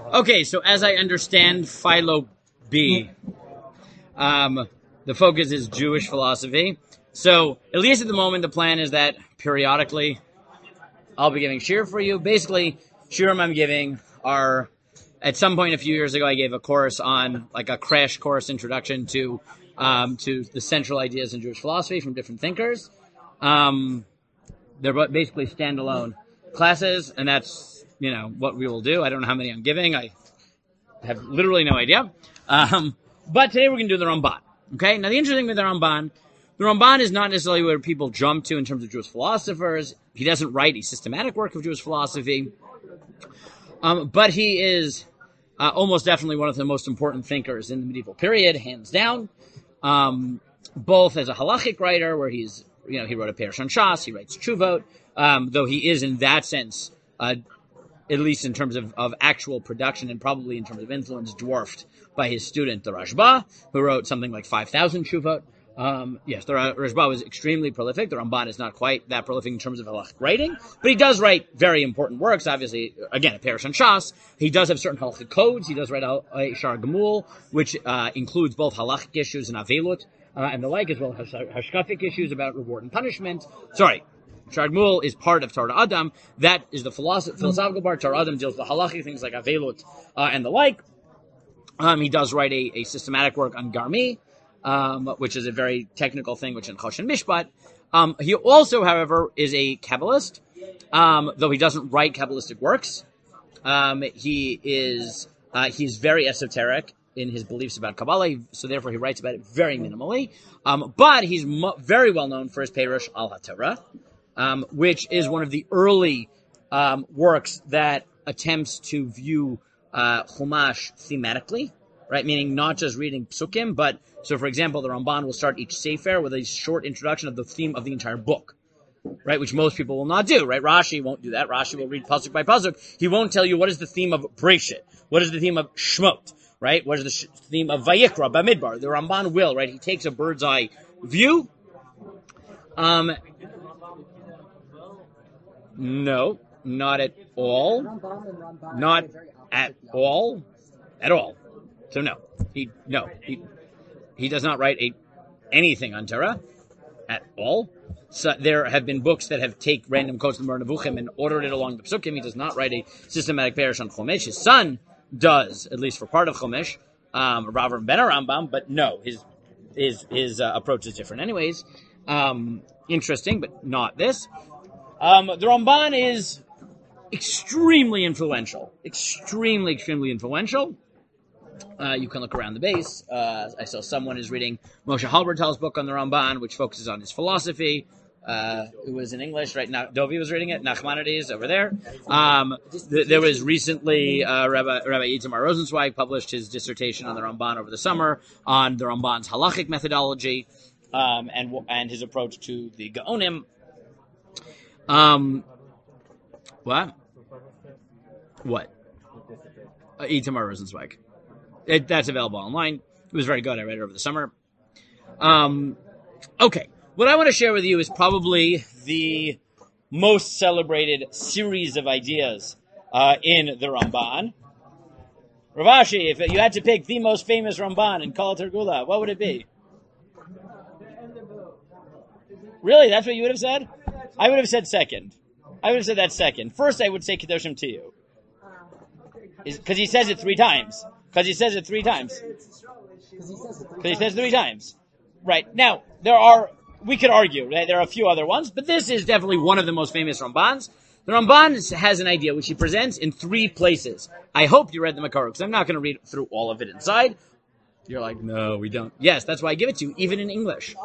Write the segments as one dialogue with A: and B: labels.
A: Okay, so as I understand Philo B, the focus is Jewish philosophy. So, at least at the moment, the plan is that periodically I'll be giving shiur for you. Basically, shiurim I'm giving are, at some point a few years ago, I gave a course on, like a crash course introduction to the central ideas in Jewish philosophy from different thinkers. They're basically standalone classes, and that's, what we will do. I don't know how many I'm giving. I have literally no idea. But today we're going to do the Ramban. Okay? Now, the interesting thing with the Ramban is not necessarily where people jump to in terms of Jewish philosophers. He doesn't write a systematic work of Jewish philosophy. But he is almost definitely one of the most important thinkers in the medieval period, hands down. Both as a halachic writer, where he wrote a Perush on Shas, he writes Tshuvot, though he is in that sense, at least in terms of actual production and probably in terms of influence, dwarfed by his student, the Rashba, who wrote something like 5,000 Tshuvot. Yes, the Rashba was extremely prolific. The Ramban is not quite that prolific in terms of halachic writing, but he does write very important works. Obviously, again, a Perush on Shas. He does have certain halachic codes. He does write a Shar Gemul, which includes both halachic issues and avelut, and the like, as well as hashkafic issues about reward and punishment. Shar Gemul is part of Torah Adam. That is the philosophical part. Torah Adam deals with the halachic things like avelut and the like. He does write a systematic work on Garmi, which is a very technical thing, which in Choshen Mishpat. He also, however, is a Kabbalist, though he doesn't write Kabbalistic works. He's very esoteric in his beliefs about Kabbalah, so therefore he writes about it very minimally. But he's very well known for his Perush al HaTorah, which is one of the early works that attempts to view Chumash thematically, right? Meaning not just reading psukim, but, so for example, the Ramban will start each sefer with a short introduction of the theme of the entire book, right? Which most people will not do, right? Rashi won't do that. Rashi will read pasuk by pasuk. He won't tell you what is the theme of Breshit, what is the theme of Shmot, right? What is the theme of Vayikra, Bamidbar? The Ramban will, right? He takes a bird's eye view. No, not at all. Not at all. At all. So no, he does not write anything on Torah at all. So there have been books that have taken random quotes from Nevuchim and ordered it along the psukim. He does not write a systematic Perush on Chumash. His son does, at least for part of Chumash, Rav Aaron ben Rambam, but no, his approach is different. Anyways, interesting, but not this. The Ramban is extremely influential. Extremely influential. You can look around the base. I saw someone is reading Moshe Halbertal's book on the Ramban, which focuses on his philosophy. It was in English, right? Now Dovi was reading it. Nachmanides over there. There was recently Rabbi Itamar Rosenzweig published his dissertation on the Ramban over the summer on the Ramban's halachic methodology and his approach to the Gaonim. What? Itamar Rosenzweig. That's available online. It was very good. I read it over the summer. Okay. What I want to share with you is probably the most celebrated series of ideas in the Ramban. Rav Ashi, if you had to pick the most famous Ramban in Kol Tergula, what would it be? Really? That's what you would have said? I would have said second. I would have said that second. First, I would say Kedoshim to you. Because he says it three times. Because he says it three times. Right. Now, we could argue, right? There are a few other ones, but this is definitely one of the most famous Rambans. The Ramban has an idea which he presents in three places. I hope you read the Makar, because I'm not going to read through all of it inside. You're like, no, we don't. Yes, that's why I give it to you, even in English.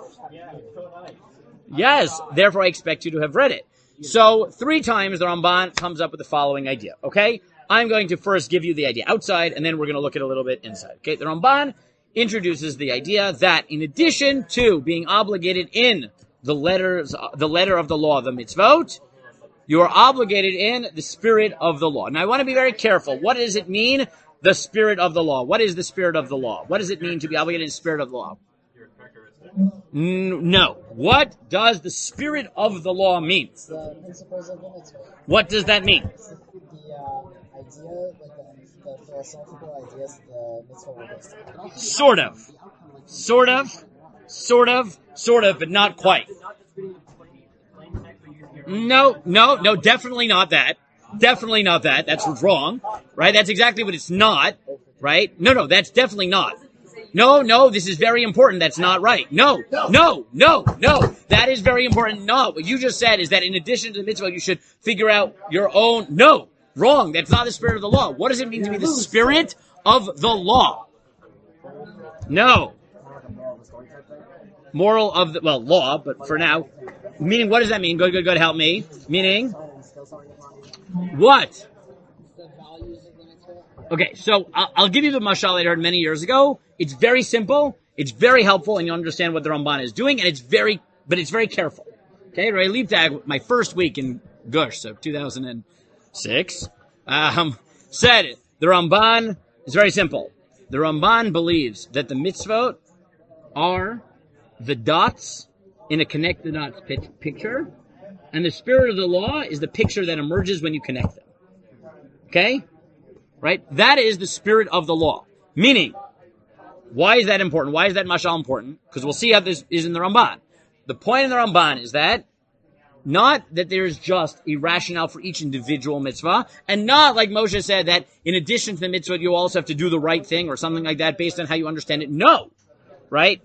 A: Yes, therefore I expect you to have read it. So, three times the Ramban comes up with the following idea, okay? I'm going to first give you the idea outside, and then we're going to look at a little bit inside. Okay, the Ramban introduces the idea that in addition to being obligated in the letter of the law, the mitzvot, you are obligated in the spirit of the law. Now, I want to be very careful. What does it mean, the spirit of the law? What is the spirit of the law? What does it mean to be obligated in the spirit of the law? No. What does the spirit of the law mean?
B: The principles of the mitzvah.
A: What does that mean?
B: The idea, like the philosophical ideas the mitzvah were based on?
A: Sort of, but not quite. No, definitely not that. Definitely not that. That's wrong, right? That's exactly what it's not, right? No, that's definitely not. No, this is very important. That's not right. No. That is very important. No, what you just said is that in addition to the mitzvah, you should figure out your own. No, wrong. That's not the spirit of the law. What does it mean to be the spirit of the law? No. Moral of the, law, but for now. Meaning, what does that mean? Good, help me. Meaning, what? Okay, so I'll give you the mashal I heard many years ago. It's very simple, it's very helpful, and you understand what the Ramban is doing, and it's very careful. Okay, Ray Liebtag, my first week in Gush, so 2006, said it. The Ramban is very simple. The Ramban believes that the mitzvot are the dots in a connect the dots picture, and the spirit of the law is the picture that emerges when you connect them. Okay? Right? That is the spirit of the law. Meaning, why is that important? Why is that mashal important? Because we'll see how this is in the Ramban. The point in the Ramban is that not that there is just a rationale for each individual mitzvah, and not, like Moshe said, that in addition to the mitzvah, you also have to do the right thing or something like that based on how you understand it. No. Right?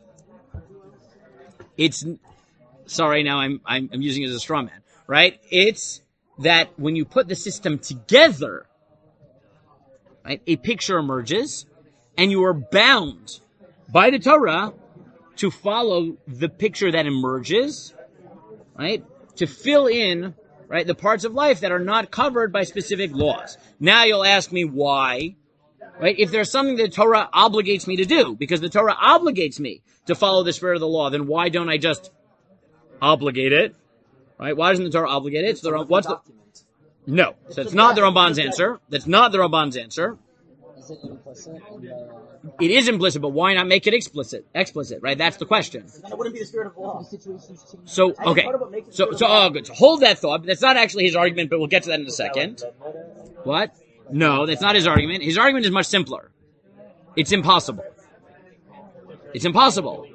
A: It's, sorry, now I'm using it as a straw man. Right? It's that when you put the system together, right, a picture emerges, and you are bound by the Torah to follow the picture that emerges, right, to fill in, right, the parts of life that are not covered by specific laws. Now you'll ask me why, right, if there's something that the Torah obligates me to do, because the Torah obligates me to follow the spirit of the law, then why don't I just obligate it, right? Why doesn't the Torah obligate it? No. So it's not the Ramban's answer. That's not the Ramban's answer.
B: Is it implicit?
A: It is implicit, but why not make it explicit? Explicit, right? That's the question.
C: That wouldn't be the spirit of the law.
A: So, okay. So, good. So hold that thought. That's not actually his argument, but we'll get to that in a second. What? No, that's not his argument. His argument is much simpler. It's impossible. It's impossible.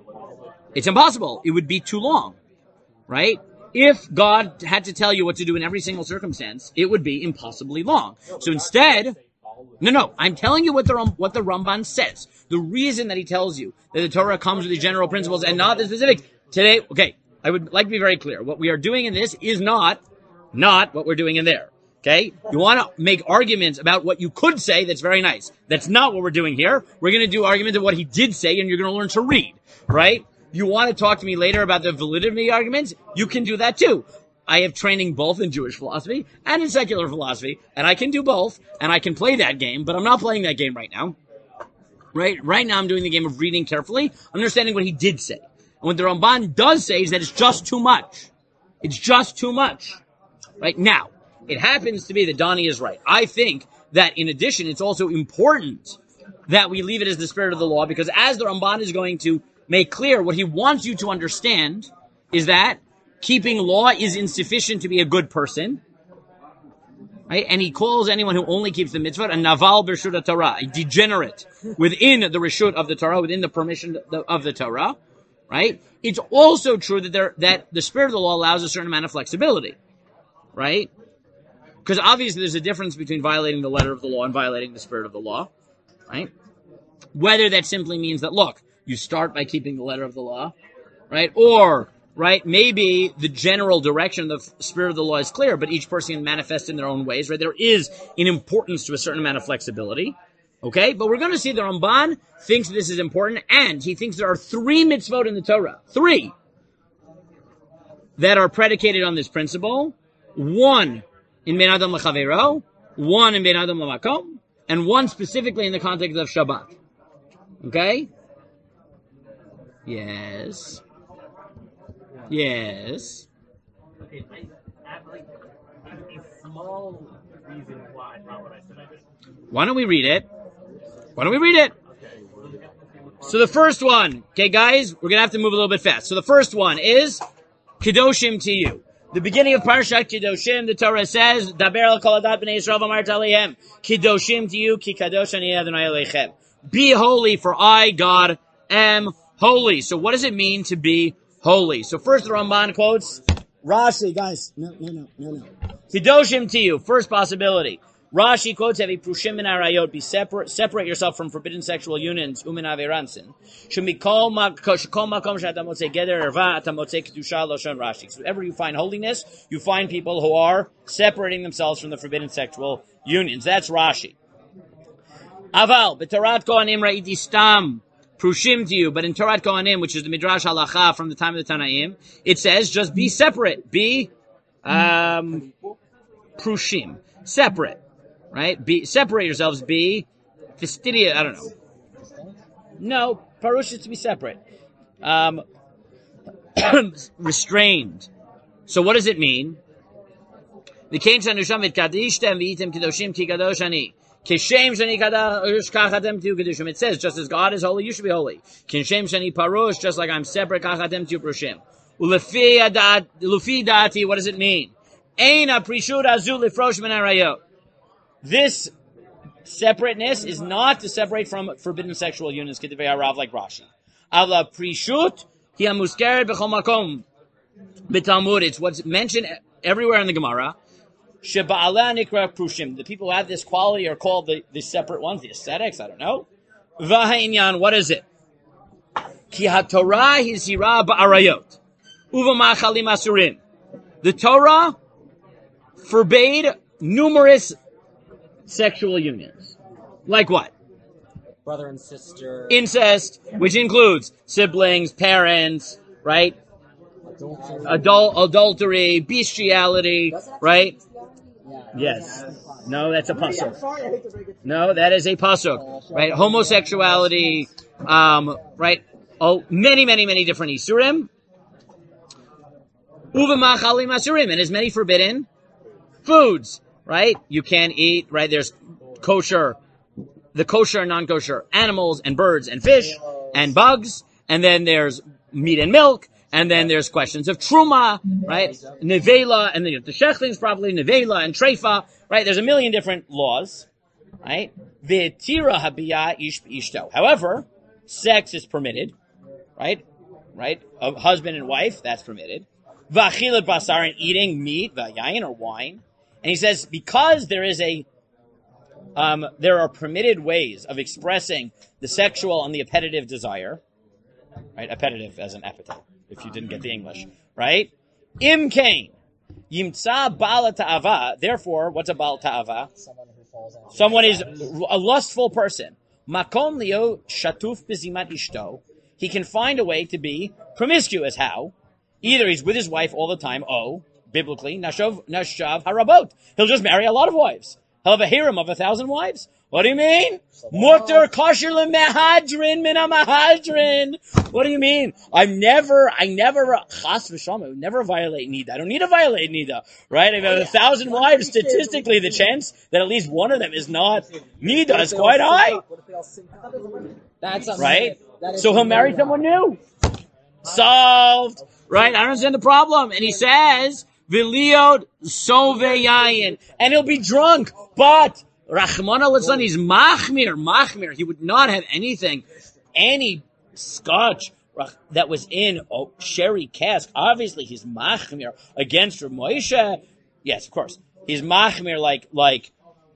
A: It would be too long, right? If God had to tell you what to do in every single circumstance, it would be impossibly long. So instead, no, I'm telling you what the Ramban says. The reason that he tells you that the Torah comes with the general principles and not the specific. Today, okay, I would like to be very clear. What we are doing in this is not what we're doing in there. Okay? You want to make arguments about what you could say, that's very nice. That's not what we're doing here. We're going to do arguments of what he did say, and you're going to learn to read, right? You want to talk to me later about the validity arguments? You can do that too. I have training both in Jewish philosophy and in secular philosophy, and I can do both, and I can play that game, but I'm not playing that game right now. Right now I'm doing the game of reading carefully, understanding what he did say. And what the Ramban does say is that it's just too much. It's just too much. Right now, it happens to be that Donnie is right. I think that in addition, it's also important that we leave it as the spirit of the law, because as the Ramban is going to make clear, what he wants you to understand is that keeping law is insufficient to be a good person, right? And he calls anyone who only keeps the mitzvah a naval b'reshut Torah, a degenerate within the reshut of the Torah, within the permission of the Torah, right? It's also true that the spirit of the law allows a certain amount of flexibility, right? Because obviously there's a difference between violating the letter of the law and violating the spirit of the law, right? Whether that simply means that, look, you start by keeping the letter of the law, right? Or, right, maybe the general direction of the spirit of the law is clear, but each person can manifest in their own ways, right? There is an importance to a certain amount of flexibility, okay? But we're going to see the Ramban thinks this is important, and he thinks there are 3 mitzvot in the Torah, 3, that are predicated on this principle. 1 in Ben Adam L'Chavero, 1 in Ben Adam L'Makom, and 1 specifically in the context of Shabbat. Okay? Yes. Yes.
C: Okay, I have like a small reason why not what I said.
A: Why don't we read it? So the first one, okay guys, we're going to have to move a little bit fast. So the first one is Kedoshim to you. The beginning of Parshat Kedoshim, the Torah says, Daber al kol adat b'nei Yisrael v'amart aleihem, Kedoshim to you, ki kadosh ani Adonai Eloheichem. Be holy, for I, God, am holy. So what does it mean to be holy? So first the Ramban quotes Rashi, guys. No. Kedoshim to you, first possibility. Rashi quotes, "Hevi prushim min arayot, be separate yourself from forbidden sexual unions, umin averansin. Shemikol makom she'atam motzei geder erva, atam motzei kedusha loshon Rashi." So wherever you find holiness, you find people who are separating themselves from the forbidden sexual unions. That's Rashi. Aval, b'Torat Kohanim ra'iti stam, prushim to you, but in Torat Kohanim, which is the Midrash Halacha from the time of the Tanaim, it says just be separate, be prushim, separate. Right? Separate yourselves, be fastidious, I don't know. No, parush is to be separate. Restrained. So what does it mean? It says, just as God is holy, you should be holy. Just like I'm separate, what does it mean? This separateness is not to separate from forbidden sexual unions, Kedivei Harav, like Rashi. Avla prishut hi hamuskeret b'chol makom b'Talmud. It's what's mentioned everywhere in the Gemara. Sheba'ala nikra prushim. The people who have this quality are called the separate ones, the ascetics, I don't know. V'ha'inyan, what is it? Ki ha'torah hizira ba'arayot. Uva ma'achalim asurim. The Torah forbade numerous sexual unions. Like what?
B: Brother and sister.
A: Incest, which includes siblings, parents, right? Adultery, bestiality, right? Yes. No, that's a pasuk. No, that is a pasuk, right? Homosexuality, right? Oh, many different isurim. Uvamachalim asurim, and as many forbidden foods. Right? You can't eat, right? There's kosher, the kosher and non-kosher animals and birds and fish and bugs. And then there's meat and milk. And then there's questions of truma, right? Nevela, and then the shechlings probably, nevela and treifa, right? There's a million different laws, right? V'tira habiyah ish ishto. However, sex is permitted, right? Right? A husband and wife, that's permitted. V'achilat basar, and eating meat, v'yayin, or wine. And he says, because there is there are permitted ways of expressing the sexual and the appetitive desire, right? Appetitive as an appetite, if you didn't get the English, right? Im kain, yimtza bala ta'ava. Therefore, what's a bala ta'ava? Someone is a lustful person. Makom leo shatuf bizimat ishto. He can find a way to be promiscuous. How? Either he's with his wife all the time, biblically, nashav harabot. He'll just marry a lot of wives. He'll have a harem of 1,000 wives. What do you mean? Mutter kosher lemehadrin min mahadrin. What do you mean? I never, chas v'sham, I would never violate nida. I don't need to violate nida, right? If I have 1,000 wives, statistically, the chance that at least one of them is not nida is quite high.
B: That's
A: right? So he'll marry someone new. Solved. Right? I don't understand the problem. And he says, V'liot soveyayin. And he'll be drunk. But, Rahman al-Islan, he's machmir. He would not have any scotch that was in a sherry cask. Obviously, he's machmir against Rav Moshe. Yes, of course. He's machmir like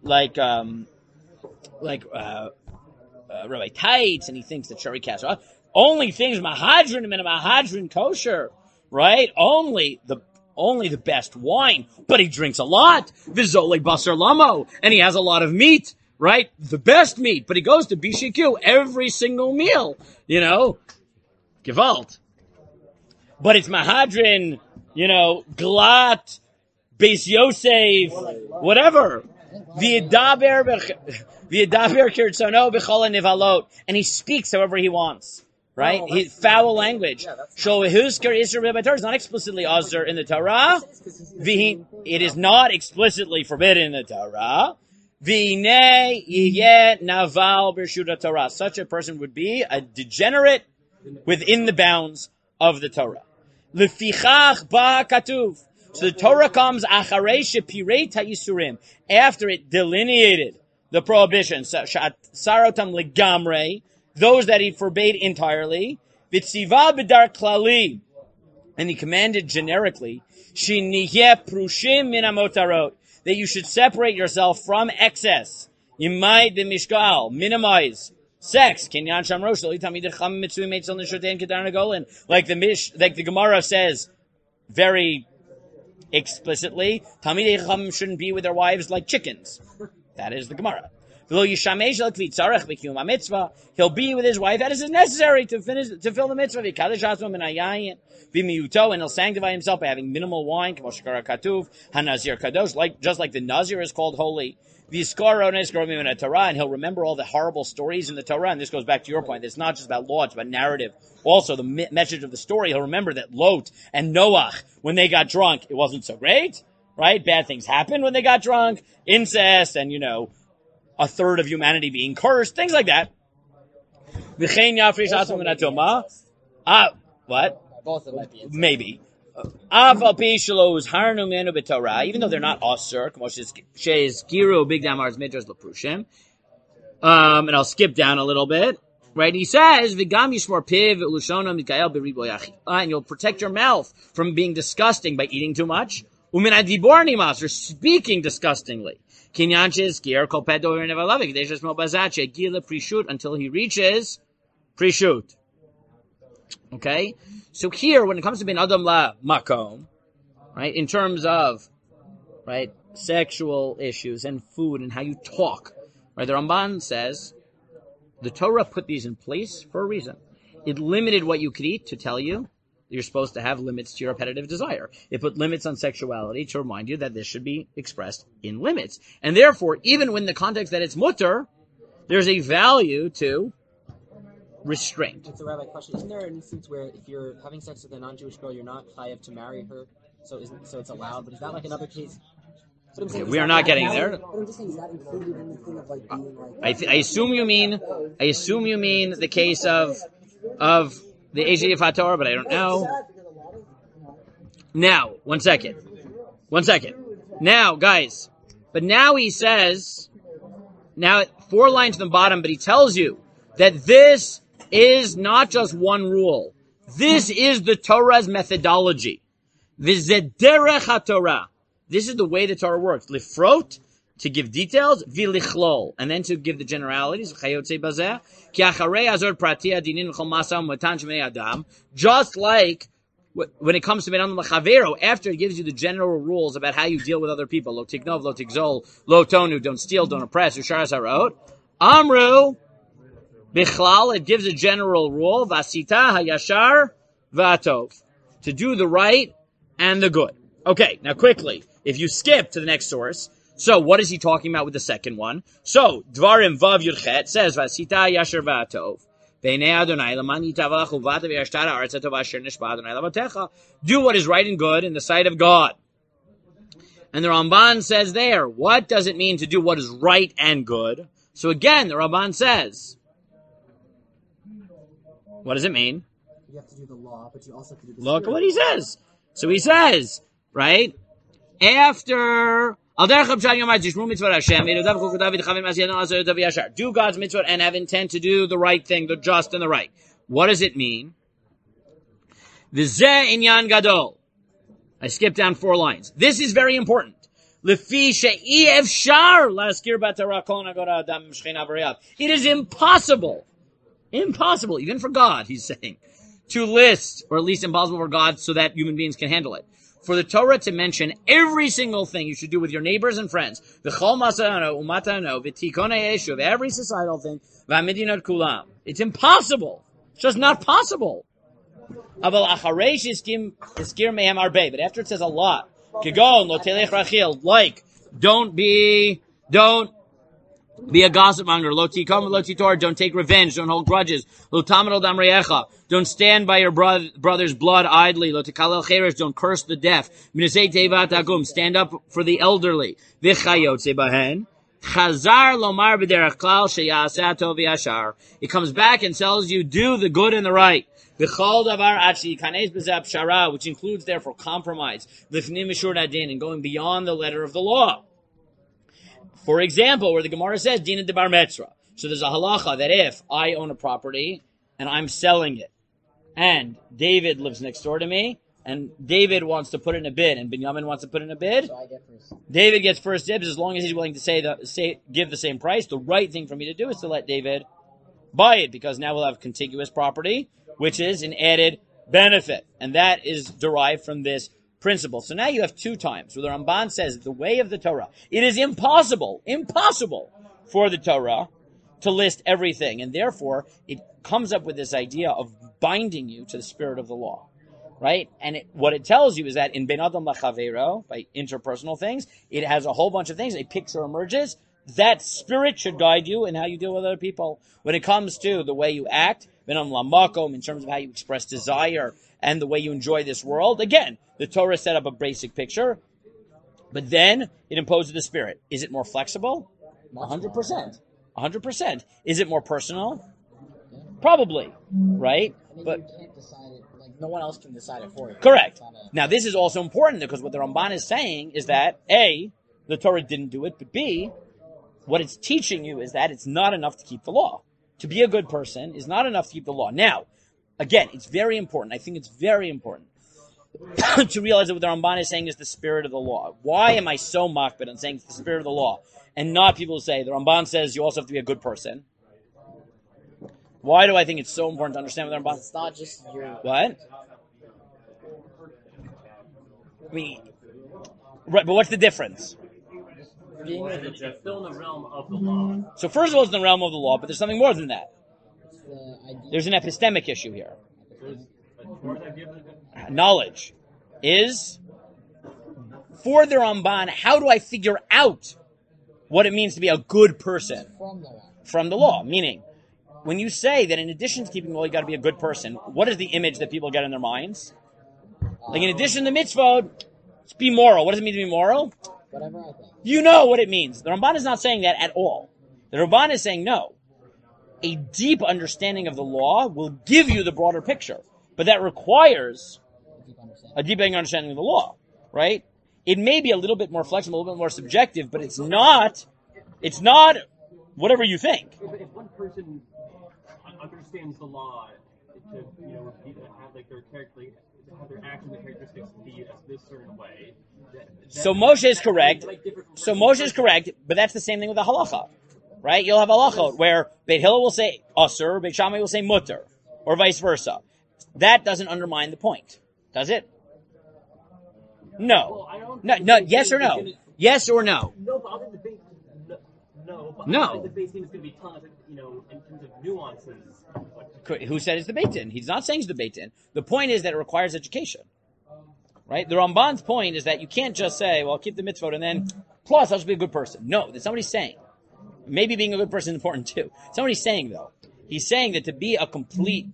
A: Rabbi Tights, and he thinks that sherry cask only things mahadrin and mahadrin kosher. Right? Only the best wine, but he drinks a lot. Vizole basar lamo, and he has a lot of meat, right? The best meat, but he goes to BCQ every single meal, Gewalt. But it's mahadrin, glat, Beis Yosef, whatever. V'yedaber kirtzono b'chol nivalot, and he speaks however he wants. Right? His foul language. So Husker Israel is not explicitly Azur in the Torah. It is not explicitly forbidden in the Torah. V'nei yiyeh naval b'rshuta Torah. Such a person would be a degenerate within the bounds of the Torah. L'fichach ba katuv. So the Torah comes acharei shepirei ha'isurim, after it delineated the prohibitions, sarotam legamrei, those that he forbade entirely, v'tziva b'dar klali, and he commanded generically, shiniyeh prushim min hamotarot, that you should separate yourself from excess. Yimai b'mishgal, minimize sex. Kinyan shamrosh lo tamid cham mitzvah meitzil nishotein kedar nagolin. Like the Gemara says very explicitly, Talmidei Chacham shouldn't be with their wives like chickens. That is the Gemara. He'll be with his wife as is necessary to fill the mitzvah. And he'll sanctify himself by having minimal wine, just like the Nazir is called holy. And he'll remember all the horrible stories in the Torah. And this goes back to your point. It's not just about law, it's about narrative. Also, the message of the story, he'll remember that Lot and Noach, when they got drunk, it wasn't so great, right? Bad things happened when they got drunk. Incest and, a third of humanity being cursed, things like that. What?
B: Both of them might be.
A: Maybe. Even though they're not osir, and I'll skip down a little bit. Right? He says, and you'll protect your mouth from being disgusting by eating too much. Or speaking disgustingly. Until he reaches prishut. Okay? So here, when it comes to bin adam la makom, right, in terms of, right, sexual issues and food and how you talk, right, the Ramban says, the Torah put these in place for a reason. It limited what you could eat to tell you you're supposed to have limits to your repetitive desire. It put limits on sexuality to remind you that this should be expressed in limits. And therefore, even when the context that it's mutter, there's a value to restraint.
D: It's a rabbi question. Isn't there an instance where if you're having sex with a non-Jewish girl, you're not chayav to marry her, so it's allowed? But is that like another case?
A: We are not getting there.
B: But I'm just saying, is that included in the thing of like being like?
A: I assume you mean the case of the Eishei Fator, but I don't know. Now, one second. Now, guys, but now he says, 4 lines from the bottom, but he tells you that this is not just one rule. This is the Torah's methodology. V'zederech HaTorah. This is the way the Torah works. Lifrot, to give details, v'lichlol, and then to give the generalities. Just like when it comes to Ben Adam L'Chavero, after it gives you the general rules about how you deal with other people, lo tiknov, lo tikzol, lo tonu, don't steal, don't oppress, usharas harot, amru, bichlal, it gives a general rule, vasita hayashar v'atov, to do the right and the good. Okay, now quickly, if you skip to the next source, so what is he talking about with the second one? So, Dvarim Vav Yudchet says, Vasita Yasher V'atov. Do what is right and good in the sight of God. And the Ramban says there, what does it mean to do what is right and good? So again, the Ramban says, what does it mean?
D: You have to do the law, but you also have to do the
A: Look
D: spirit.
A: at what he says. So he says, right, after... Do God's mitzvot and have intent to do the right thing, the just and the right. What does it mean? V'zeh inyan gadol. I skipped down 4 lines. This is very important. It is impossible, even for God, he's saying, to list, or at least impossible for God, so that human beings can handle it. For the Torah to mention every single thing you should do with your neighbors and friends, every societal thing, it's impossible. It's just not possible. But after it says a lot, like, don't be a gossip monger. Don't take revenge. Don't hold grudges. Don't stand by your brother's blood idly. Don't curse the deaf. Stand up for the elderly. Chazar lomar b'derech klal sheyaseh hatov v'yashar. He comes back and tells you, do the good and the right. V'chol davar ad sheikanes b'zeh pshara, which includes therefore compromise, lifnim mishur adin, and going beyond the letter of the law. For example, where the Gemara says dina debar metzra. So there's a halacha that if I own a property and I'm selling it, and David lives next door to me, and David wants to put in a bid, and Binyamin wants to put in a bid,
B: So I get first.
A: David gets first dibs as long as he's willing to give the same price. The right thing for me to do is to let David buy it, because now we'll have contiguous property, which is an added benefit. And that is derived from this principle. So now you have two times where the Ramban says the way of the Torah. It is impossible for the Torah to list everything. And therefore, it comes up with this idea of binding you to the spirit of the law. Right? And what it tells you is that in Ben Adam Lachavero, by interpersonal things, it has a whole bunch of things. A picture emerges. That spirit should guide you in how you deal with other people. When it comes to the way you act, Ben Adam Lamakom, in terms of how you express desire and the way you enjoy this world, again, the Torah set up a basic picture, but then it imposes the spirit. Is it more flexible? 100%. 100%. Is it more personal? Probably. Right?
B: I mean,
A: But
B: you can't decide it. Like, no one else can decide it for you.
A: correct.
B: It's not a-
A: Now, this is also important because what the Ramban is saying is that A, the Torah didn't do it, but B, what it's teaching you is that it's not enough to keep the law. To be a good person is not enough to keep the law. Now, again, it's very important. I think it's very important to realize that what the Ramban is saying is the spirit of the law. Why am I so makbid on saying it's the spirit of the law and not people who say the Ramban says you also have to be a good person? Why do I think it's so important to understand what the Ramban?
B: It's not just your.
A: What? I mean, right, but what's the difference?
B: Being
C: But it's still in the realm of the law.
A: So first of all, it's in the realm of the law, but there's something more than that.
B: the idea.
A: There's an epistemic issue here.
C: There's a Torah that gives it.
A: Knowledge is, for the Ramban, how do I figure out what it means to be a good person
B: From the law.
A: from the law? Meaning, when you say that in addition to keeping the law, you got to be a good person, what is the image that people get in their minds? Like in addition to mitzvot, it's be moral. What does it mean to be moral?
B: Whatever I think.
A: You know what it means. The Ramban is not saying that at all. The Ramban is saying no. A deep understanding of the law will give you the broader picture, but that requires
B: Deep understanding.
A: a deep understanding of the law, right? It may be a little bit more flexible, a little bit more subjective, but it's not whatever you think.
C: If one person understands the law to, have like their character, have their actions and characteristics be this certain way.
A: So Moshe is correct.
C: Like different from
A: So
C: person
A: Moshe
C: to
A: is
C: person.
A: correct, but that's the same thing with the halacha, right? You'll have halachot where Beit Hillel will say asur, Beit Shammai will say mutter, or vice versa. That doesn't undermine the point, does it? No.
C: Well, I don't
A: No,
C: think
A: no.
C: the
A: Yes or
C: debate
A: no?
C: is gonna-
A: Yes or no?
C: No, but I think the debate. No, but
A: No.
C: I think the debate seems to be telling us, in terms of nuances.
A: Who said it's the Beit Din? He's not saying it's the Beit Din. The point is that it requires education, right? The Ramban's point is that you can't just say, well, keep the mitzvot and then, plus, I'll just be a good person. No, that's not what he's saying. Maybe being a good person is important too. It's not what he's saying, though. He's saying that to be a completely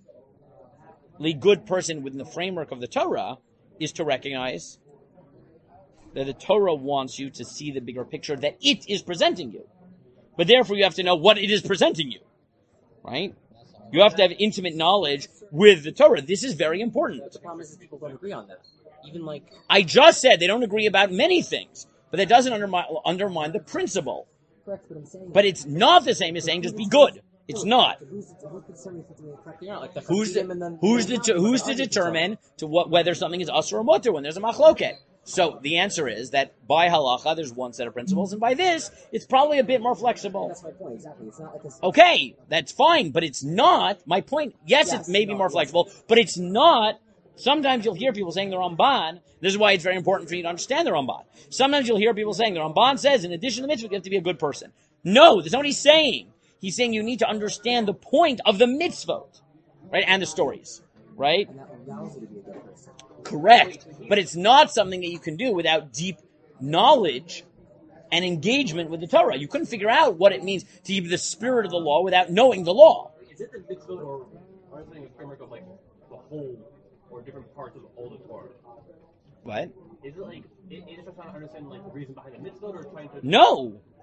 A: good person within the framework of the Torah is to recognize that the Torah wants you to see the bigger picture that it is presenting you. But therefore, you have to know what it is presenting you, right? You have to have intimate knowledge with the Torah. This is very important.
D: But the problem is people don't agree on that. Even like
A: I just said they don't agree about many things, but that doesn't undermine the principle.
B: Correct, but I'm saying.
A: But it's not the same as saying just be good. It's not.
B: Who's determining if it's a correct?
D: you know, like the
A: Who's
D: Chassidim and then
A: who's to determine whether something is usher or mutter when there's a machloket? So the answer is that by halacha there's one set of principles, and by this it's probably a bit more flexible.
B: That's my point. Exactly. It's not like this.
A: Okay, that's fine, but it's not. My point, yes, it may be more flexible, but it's not. Sometimes you'll hear people saying the Ramban. This is why it's very important for you to understand the Ramban. Sometimes you'll hear people saying the Ramban says, in addition to the mitzvah, you have to be a good person. No, that's not what he's saying. He's saying you need to understand the point of the mitzvot, right, and the stories, right?
B: And that allows you to be a good person.
A: Correct. But it's not something that you can do without deep knowledge and engagement with the Torah. You couldn't figure out what it means to keep the spirit of the law without knowing the law.
C: Is it the mitzvot or something in the framework of like the whole or different parts of all the Torah?
A: What?
C: Is it like is it just trying to understand like the reason behind the mitzvot or trying to?
A: No.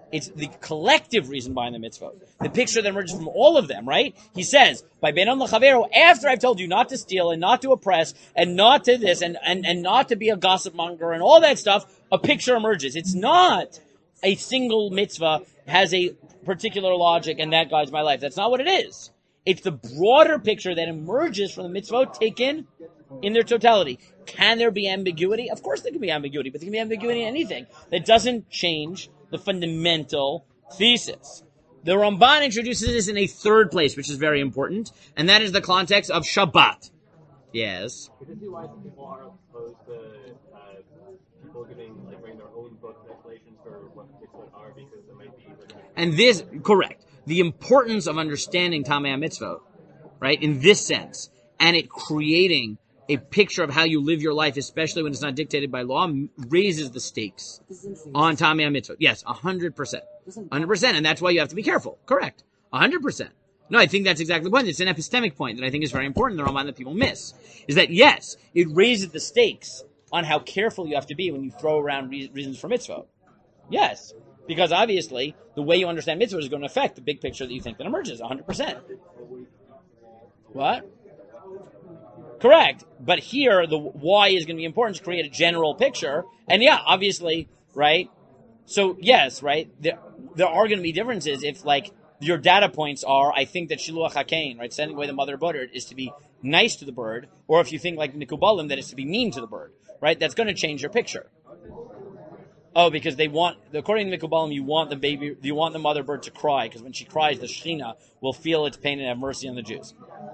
A: It's the collective reason behind the mitzvah. The picture that emerges from all of them, right? He says, by Benon L'Chavero, after I've told you not to steal and not to oppress and not to this and not to be a gossip monger and all that stuff, a picture emerges. It's not a single mitzvah has a particular logic and that guides my life. That's not what it is. It's the broader picture that emerges from the mitzvah taken in their totality. Can there be ambiguity? Of course there can be ambiguity, but there can be ambiguity in anything. That doesn't change the fundamental thesis. The Ramban introduces this in a third place, which is very important, and that is the context of Shabbat. Yes?
C: Could this be why some people are opposed to people writing their own book translations for what mitzvot are, because it might be...
A: And this, correct. The importance of understanding Tamei HaMitzvot, right, in this sense, and it creating a picture of how you live your life, especially when it's not dictated by law, raises the stakes on Tamei HaMitzvot. Yes, 100%. 100%, and that's why you have to be careful. Correct. 100%. No, I think that's exactly the point. It's an epistemic point that I think is very important, the Ramban that people miss. Is that, yes, it raises the stakes on how careful you have to be when you throw around reasons for mitzvah. Yes. Because obviously, the way you understand mitzvah is going to affect the big picture that you think that emerges, 100%. What? Correct. But here, the why is going to be important to create a general picture. And yeah, obviously, right? So, yes, right? There are going to be differences if, your data points are, I think that Shiluach HaKain, right? Sending away the mother bird is to be nice to the bird, or if you think like Nikubalim, that it's to be mean to the bird, right? That's going to change your picture. Oh, because according to Mikubalim, you want the mother bird to cry, because when she cries, the Shechina will feel its pain and have mercy on the Jews.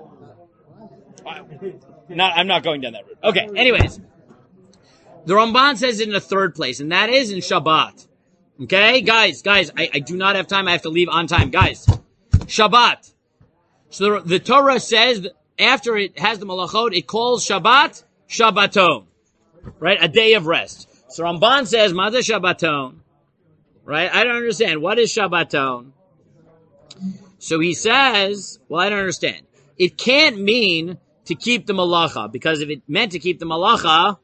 A: I'm not going down that route. Okay, anyways. The Ramban says it in a third place, and that is in Shabbat. Okay, guys, I do not have time. I have to leave on time. Guys, Shabbat. So the Torah says that after it has the malachot, it calls Shabbat, Shabbaton. Right? A day of rest. So Ramban says, Mada Shabbaton. Right? I don't understand. What is Shabbaton? So he says, well, I don't understand. It can't mean to keep the malacha, because if it meant to keep the malacha,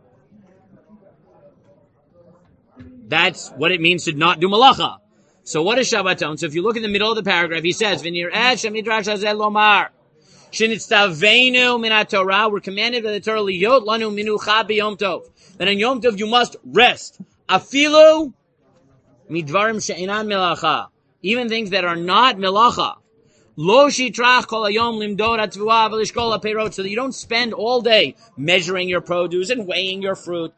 A: that's what it means to not do malacha. So what is Shabbaton? So if you look in the middle of the paragraph, he says, V'nir'eh shemidrash hazeh lomar, shenitztaveinu min haTorah, we're commanded by the Torah, liyot lanu minucha b'yom tov. That on Yom Tov you must rest. Afilu midvarim she'inan melacha. Even things that are not melacha. Lo shitrach kol hayom limdod hatvua v'lishkol hapeirot, so that you don't spend all day measuring your produce and weighing your fruit.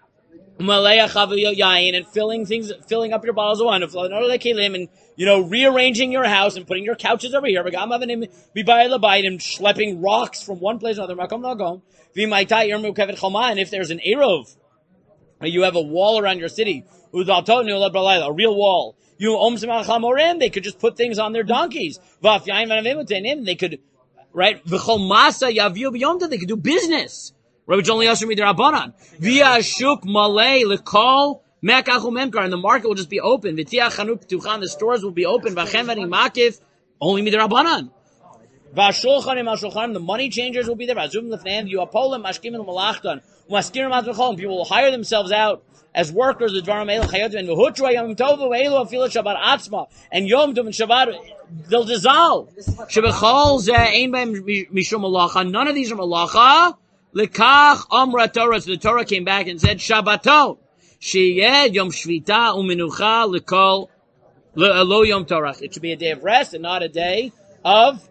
A: And filling up your bottles of wine, and rearranging your house and putting your couches over here, and schlepping rocks from one place to another. And if there's an erov, you have a wall around your city, a real wall. They could just put things on their donkeys. They could, right? They could do business. Rabbi John Liasher Midirabanan. Via Shuk Malay Lekol Mekachu Memkar, and the market will just be open. Vitia Chanuk Ptuchan, the stores will be open. Vachem Vadim Makif, only Midirabanan. Vashulchanim Ashulchanim, the money changers will be there. Vazum Lefneim, Yuapolim, Mashkim and Malachtan. Maskirim Atzmachol, people will hire themselves out as workers. The Dvaram Eil Chayotim, and V'hutra Yom Tovu, Eilu Afilat Shabbat Atzma, and Yom Tov and Shabbat, they'll dissolve. Shebechol Zeh Ein B'hem Mishum Malacha, none of these are Malacha. Lekach Amra Torah. So the Torah came back and said, Shabbaton. Sheyeh Yom Shvita Umenucha Lekol Lo Yom Torah. It should be a day of rest and not a day of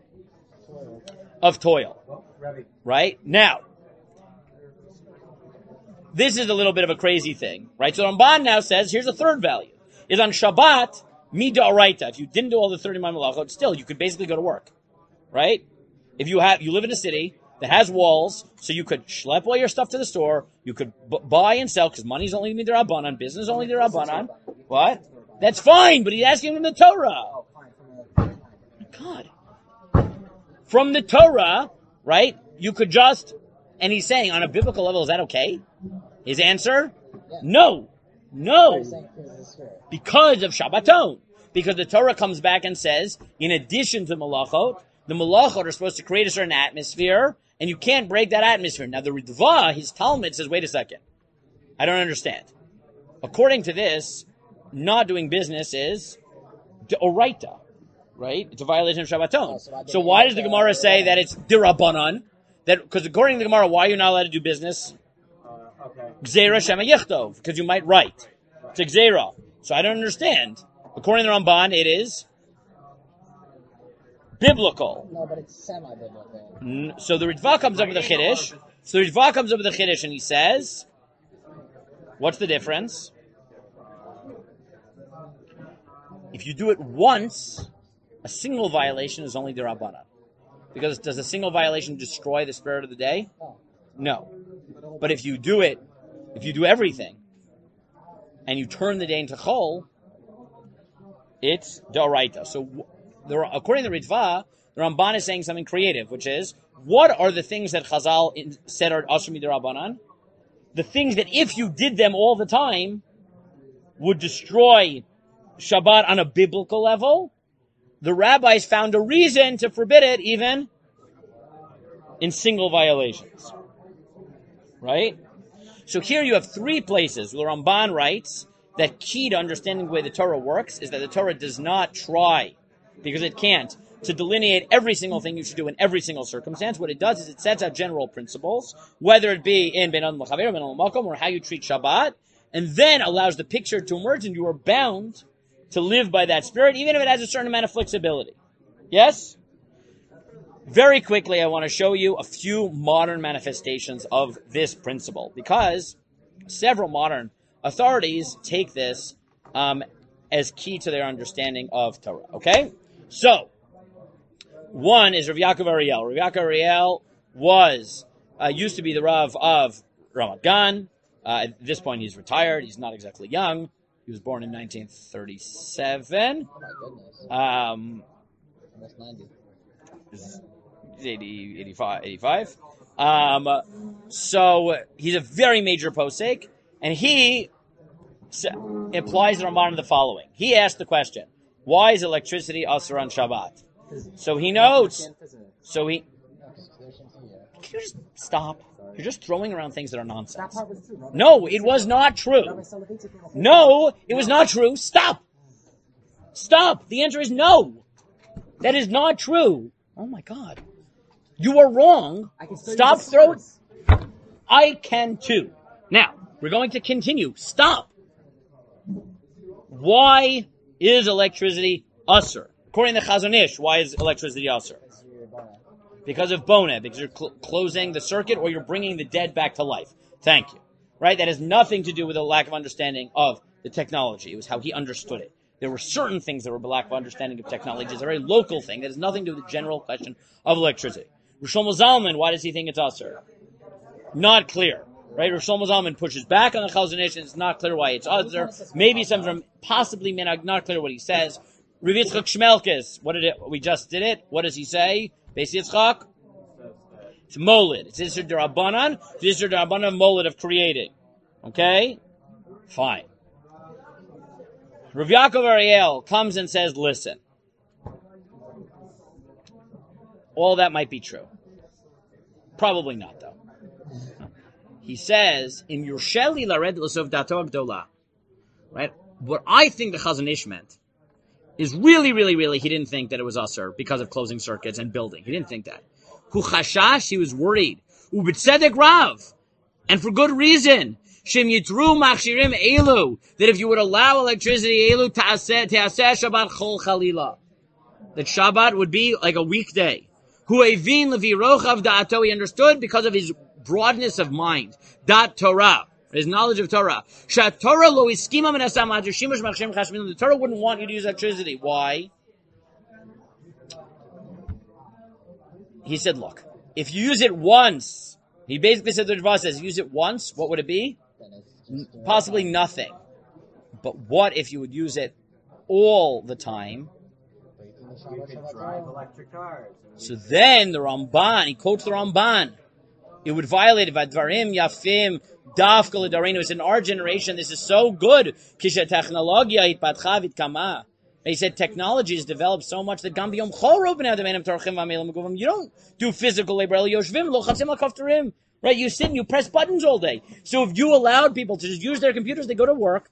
A: toil. Right? Now, this is a little bit of a crazy thing. Right? So Ramban now says, here's a third value. Is on Shabbat, Mid'oraita. If you didn't do all the 39 malachot, still, you could basically go to work. Right? If you live in a city that has walls, so you could schlep all your stuff to the store, you could buy and sell, because money's only mid'Rabbanan, business only mid'Rabbanan. What? That's fine, but he's asking from the Torah. God. From the Torah, right, you could just, and he's saying, on a biblical level, is that okay? His answer? No. Because of Shabbaton. Because the Torah comes back and says, in addition to malachot, the malachot are supposed to create a certain atmosphere, and you can't break that atmosphere. Now the Ritva, his Talmud says, wait a second. I don't understand. According to this, not doing business is Oraita, right? It's a violation of Shabbaton. So why does the Gemara say that it's Dirabanan? That because according to the Gemara, why are you not allowed to do business?
C: Okay.
A: Gzeira Shema Yichtov, because you might write. It's a Gzeira. So I don't understand. According to the Ramban, it is biblical.
B: No, but it's semi-biblical.
A: So the Ritva comes up with a Chiddush. And he says, what's the difference? If you do it once, a single violation is only Dirabanan. Because does a single violation destroy the spirit of the day? No. But if you do everything, and you turn the day into Chol, it's D'oraita. So, according to the Ritva, the Ramban is saying something creative, which is, what are the things that Chazal said are Asher Midrabanan? The things that if you did them all the time, would destroy Shabbat on a biblical level. The rabbis found a reason to forbid it even in single violations. Right? So here you have three places where the Ramban writes that key to understanding the way the Torah works is that the Torah does not try, because it can't, to delineate every single thing you should do in every single circumstance. What it does is it sets out general principles, whether it be in Ben Adam L'Chaver, Ben Adam L'Makom, or how you treat Shabbat, and then allows the picture to emerge, and you are bound to live by that spirit, even if it has a certain amount of flexibility. Yes? Very quickly, I want to show you a few modern manifestations of this principle, because several modern authorities take this as key to their understanding of Torah. Okay? So, one is Rav Yaakov Ariel. Rav Yaakov Ariel was, used to be the Rav of Ramat Gan. At this point, he's retired. He's not exactly young. He was born in 1937.
B: Oh my goodness. Almost 90.
A: He's 85. So he's a very major posek, and he applies the Ramban to the following. He asked the question, why is electricity asur on Shabbat? So he notes, can you just stop? You're just throwing around things that are nonsense. No, it was not true. No, it was not true. Stop. Stop. The answer is no. That is not true. Oh my God. You are wrong. Stop throwing. I can too. Now, we're going to continue. Stop. Why is electricity asur? According to Chazon Ish, why is electricity asur? Because of Bona, because you're closing the circuit or you're bringing the dead back to life. Thank you. Right? That has nothing to do with a lack of understanding of the technology. It was how he understood it. There were certain things that were a lack of understanding of technology. It's a very local thing that has nothing to do with the general question of electricity. Rosh Shlomo Zalman, why does he think it's asur? Not clear. Right? Rosh Shlomo Zalman pushes back on the Chazon Ish, and it's not clear why it's asur. Maybe some from possibly not clear what he says. Rav Yitzchak Shmelkes, we just did it. What does he say? Beis Yitzchak? It's molid. It's Isser D'Rabbanan. It's Isser D'Rabbanan molid of creating. Okay? Fine. Rav Yaakov Ariel comes and says, listen. All that might be true. Probably not, though. He says, in Yersheli lared l'sov dato gdola. Right? What I think the Chazon Ish meant is really, he didn't think that it was asur because of closing circuits and building. He didn't think that. Hu chashash, he was worried. U'b'tzedek rav. And for good reason. Shem yitru machshirim elu. That if you would allow electricity, elu ta'aseh Shabbat chol chalila. That Shabbat would be like a weekday. Hu evin levi rochav da'ato. He understood because of his broadness of mind. Dat Torah. His knowledge of Torah. The Torah wouldn't want you to use electricity. Why? He said, look, if you use it once, he basically said, the Ritva says, use it once, what would it be? Possibly nothing. But what if you would use it all the time?
C: You could drive electric cars.
A: So then the Ramban, he quotes the Ramban. It would violate it. Vadvarim yafim dafka l'darenu. It's in our generation. This is so good. Kisha technologia itpatcha v'tkama. He said technology has developed so much that gam b'yom chol roben adamenim torchim v'amelim guvim. You don't do physical labor. El yoshvim lochatzim l'kaftarim. Right? You sit and you press buttons all day. So if you allowed people to just use their computers, they go to work.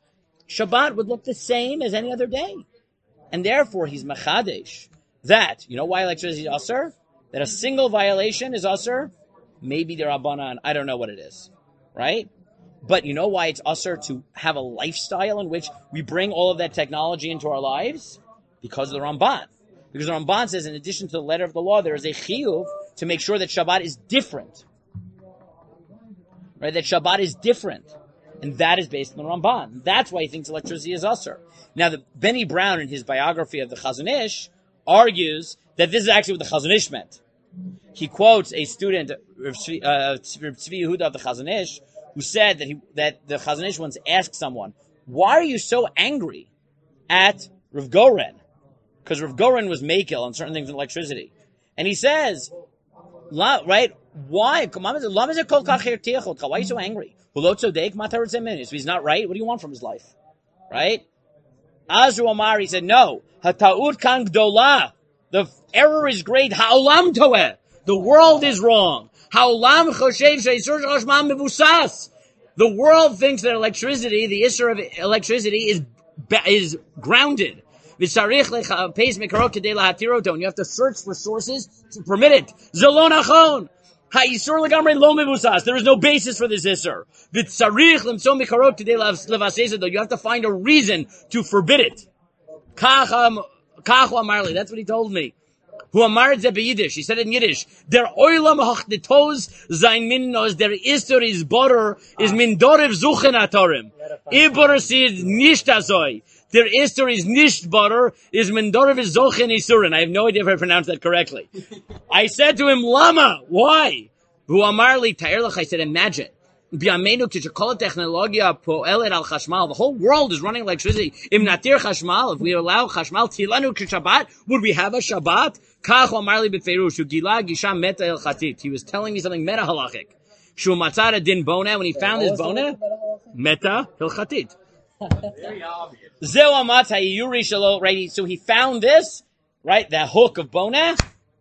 A: Shabbat would look the same as any other day. And therefore, he's machadesh. That, you know why electricity is usher? That a single violation is usher? Maybe they're Rabbanan. I don't know what it is. Right? But you know why it's usher to have a lifestyle in which we bring all of that technology into our lives? Because of the Ramban. Because the Ramban says, in addition to the letter of the law, there is a chiyuv to make sure that Shabbat is different. Right? That Shabbat is different. And that is based on the Ramban. That's why he thinks electricity is usher. Now, Benny Brown, in his biography of the Chazon Ish, argues that this is actually what the Chazon Ish meant. He quotes a student, Tzvi Yehuda of the Chazon Ish, who said that the Chazon Ish once asked someone, why are you so angry at Rav Goren? Because Rav Goren was makil on certain things in electricity. And he says, right, why? Why are you so angry? If he's not right, what do you want from his life? Right? Azru Amar, he said, no. Hata'ut kan gdola. The error is great. Ha'olam toeh. The world is wrong. Ha'olam choshev she'isur sh'chashmal mevusas. The world thinks that electricity, the issur of electricity, is grounded. And you have to search for sources to permit it. Zelo nachon. Ha'isur legamrei lo mevusas. There is no basis for this issur. You have to find a reason to forbid it. Kachu Amarli. That's what he told me. Who Amar ze beYiddish. He said it in Yiddish. Der oilam hachnetos zayn minnos. Der isur is borer is min dorev zuchen atorim. Iborer sid nisht azoy. Der isur is nisht borer is min dorev zochen isurin. I have no idea if I pronounced that correctly. I said to him, Lama, why? Who Amarli ta'erlach. I said, imagine. The whole world is running electricity. If we allow chashmal, would we have a Shabbat? He was telling me something meta halachic. When he found his bona, meta hilchatit. Right? So he found this, right? The hook of bona,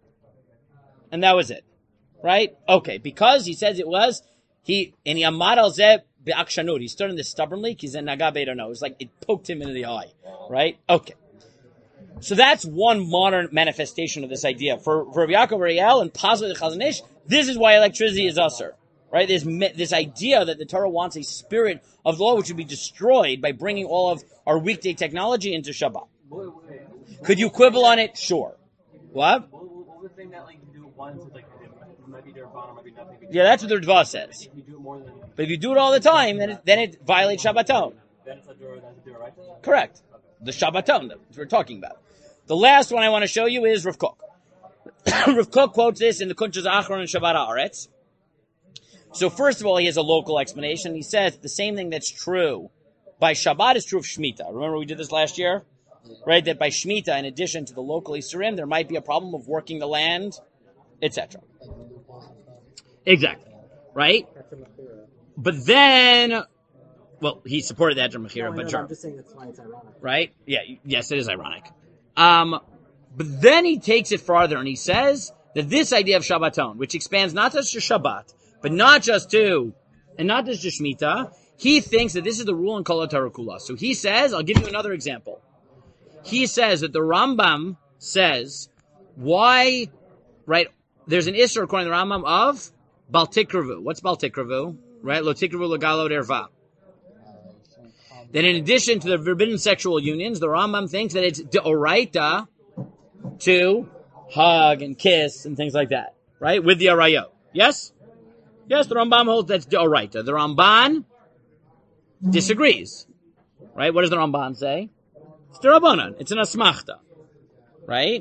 A: and that was it. Right? Okay, because he says it was. He stood in this stubbornly, because in Nagabe, I don't know. It was like it poked him into the eye. Right? Okay. So that's one modern manifestation of this idea. For Rabbi Yaakov Ariel and possibly the Chazon Ish, this is why electricity is usher. Right? This idea that the Torah wants a spirit of the law which would be destroyed by bringing all of our weekday technology into Shabbat. Could you quibble on it? Sure. What?
C: What was the thing that like you do it once? It's like it might be their bottom, might be nothing.
A: Yeah, that's what the Ritva says.
C: If you do it more than.
A: But if you do it all the time, then it violates Shabbaton.
C: Then it's a door. That's a door, right?
A: Correct. The Shabbaton that we're talking about. The last one I want to show you is Rav Kook. Rav Kook quotes this in the Kuntres Achron and Shabbat Haaretz. So first of all, he has a local explanation. He says the same thing that's true by Shabbat is true of Shemitah. Remember we did this last year? Right? That by Shemitah, in addition to the local Isurim, there might be a problem of working the land, etc. Exactly. Right? But then, well, he supported that to Mechira, but
D: I'm just saying that's why it's ironic.
A: Right? Yeah, yes, it is ironic. But then he takes it farther and he says that this idea of Shabbaton, which expands not just to Shabbat, but not just to Shemitah, he thinks that this is the rule in Kol HaTorah Kula. So he says, I'll give you another example. He says that the Rambam says, why, right, there's an Isser according to the Rambam of Bal Tikravu. What's Bal Tikravu? Right? Lo Tikravu L'Galo Derva. That in addition to the forbidden sexual unions, the Rambam thinks that it's deoraita to hug and kiss and things like that. Right? With the arayot. Yes? Yes, the Rambam holds that's deoraita. The Ramban disagrees. Right? What does the Ramban say? It's derabanan. It's an asmachta. Right?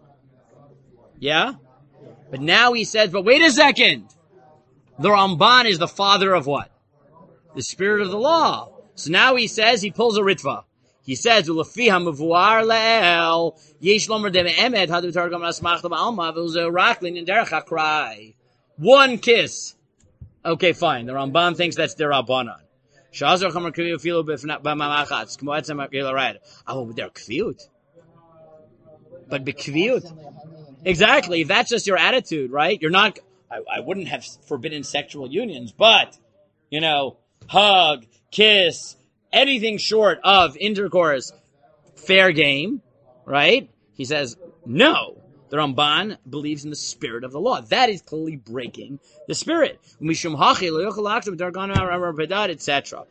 A: Yeah? But now he says, but wait a second. The Ramban is the father of what? The spirit of the law. So now he says, he pulls a ritva. He says, "Ulefiha mevuar le'el yesh lomer de'emet hadu targam asmachta ba'alma v'uze raklin in derech hakrai." One kiss. Okay, fine. The Ramban thinks that's derabanan. Shazar chamer kviu filu b'mamachatz k'mo etzem ha'gilared. Oh, they're kviut. But b'kviut. Exactly. If that's just your attitude, right? You're not. I wouldn't have forbidden sexual unions, but hug, kiss, anything short of intercourse, fair game, right? He says, no. The Ramban believes in the spirit of the law. That is clearly breaking the spirit. Etc.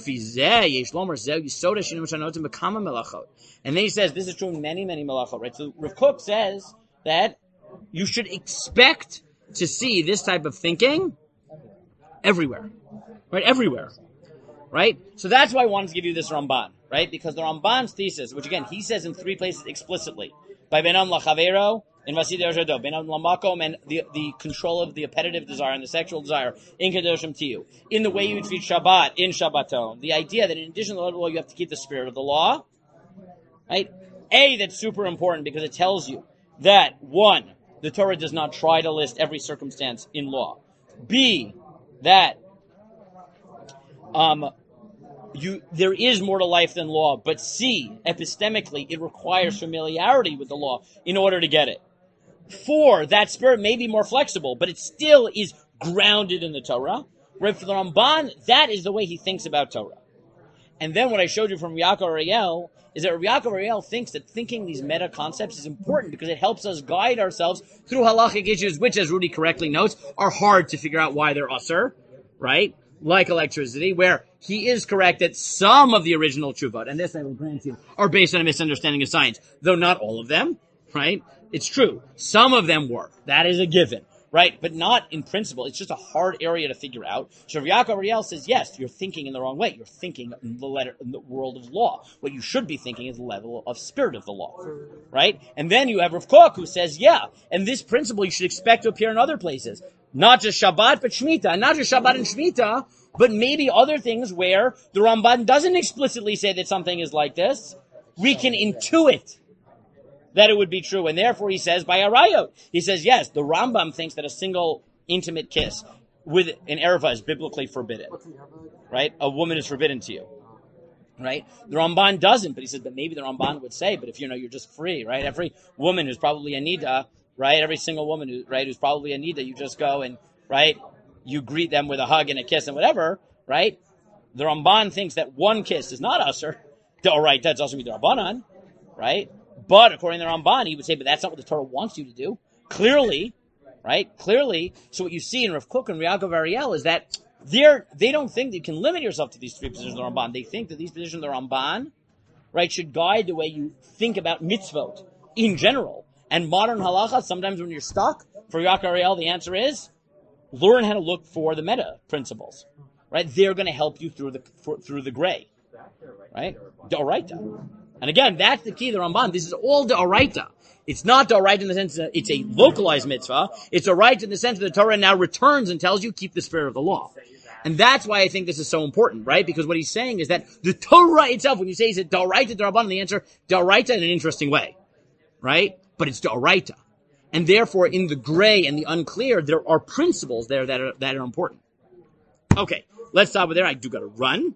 A: And then he says, this is true in many, many melachot, right? So Rav Kook says that you should expect to see this type of thinking everywhere. Right? Everywhere. Right? So that's why I wanted to give you this Ramban, right? Because the Ramban's thesis, which again, he says in 3 places explicitly, by Benam Lachavero, in Vasid Erjado, Benam Lamakom, and the control of the appetitive desire and the sexual desire, in Kedoshim Tiyu, in the way you treat Shabbat, in Shabbaton, the idea that in addition to the law, you have to keep the spirit of the law, right? A, that's super important because it tells you that, 1, the Torah does not try to list every circumstance in law. B, that there is more to life than law, but C, epistemically, it requires familiarity with the law in order to get it. 4, that spirit may be more flexible, but it still is grounded in the Torah. Right? For the Ramban, that is the way he thinks about Torah. And then what I showed you from Yaakov Ariel is that Yaakov Ariel thinks that thinking these meta concepts is important because it helps us guide ourselves through halachic issues, which, as Rudy correctly notes, are hard to figure out why they're usur, right? Like electricity, where he is correct that some of the original tshuvot, and this I will grant you, are based on a misunderstanding of science, though not all of them, right? It's true. Some of them were. That is a given, right? But not in principle. It's just a hard area to figure out. So Yaakov Ariel says, yes, you're thinking in the wrong way. You're thinking in the world of law. What you should be thinking is the level of spirit of the law, right? And then you have Rav Kook who says, yeah, and this principle you should expect to appear in other places. Not just Shabbat, but Shemitah. And not just Shabbat and Shemitah, but maybe other things where the Ramban doesn't explicitly say that something is like this. We can intuit that it would be true. And therefore he says, by Arayot, he says, yes, the Rambam thinks that a single intimate kiss with an erva is biblically forbidden. Right? A woman is forbidden to you. Right? The Ramban doesn't, but he says, but maybe the Ramban would say, but if you're just free, right? Every woman who's probably a nida, right? Every single woman who's probably a nida, you just go and, right? You greet them with a hug and a kiss and whatever, right? The Ramban thinks that one kiss is not usur. All right, that's also the Rabbanan, right? But according to the Ramban, he would say, but that's not what the Torah wants you to do. Clearly, right? Clearly. So what you see in Rav Kook and Yaakov Ariel is that they don't think that you can limit yourself to these 3 positions of the Ramban. They think that these positions of the Ramban, right, should guide the way you think about mitzvot in general. And modern halacha, sometimes when you're stuck, for Yaakov Ariel, the answer is, learn how to look for the meta principles, right? They're going to help you through the gray, right? D'oraita. And again, that's the key to the Ramban. This is all d'oraita. It's not d'oraita in the sense that it's a localized mitzvah. It's d'oraita in the sense that the Torah now returns and tells you keep the spirit of the law. And that's why I think this is so important, right? Because what he's saying is that the Torah itself, when you say, is it d'oraita, d'Rabbanan, the answer, d'oraita in an interesting way, right? But it's d'oraita. And therefore, in the gray and the unclear, there are principles there that are important. Okay, let's stop with there. I do got to run.